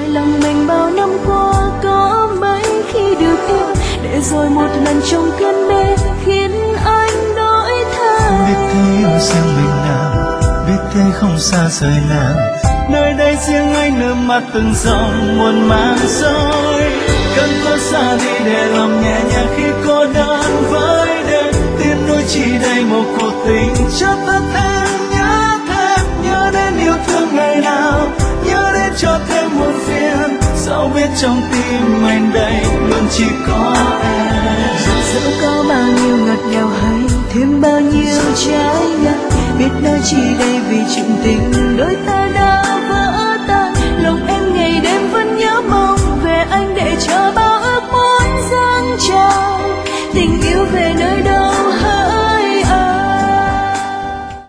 lòng mình bao năm qua có mấy khi được yêu, để rồi một lần trong cơn mê khiến anh đổi thay. Biết thế yêu riêng mình nào, biết thế không xa rời nào, nơi đây riêng anh nước mắt từng dòng muôn màng rơi. Cần có xa đi để lòng nhẹ nhàng khi cô đơn với đêm, tiếng nuối chỉ đây một cuộc tình cho ta thêm nhớ đến yêu thương ngày nào, nhớ đến cho thêm một phiền. Dẫu biết trong tim anh đây luôn chỉ có em, dẫu có bao nhiêu ngọt ngào hay thêm bao nhiêu trái ngang, biết nói chi đây vì chuyện tình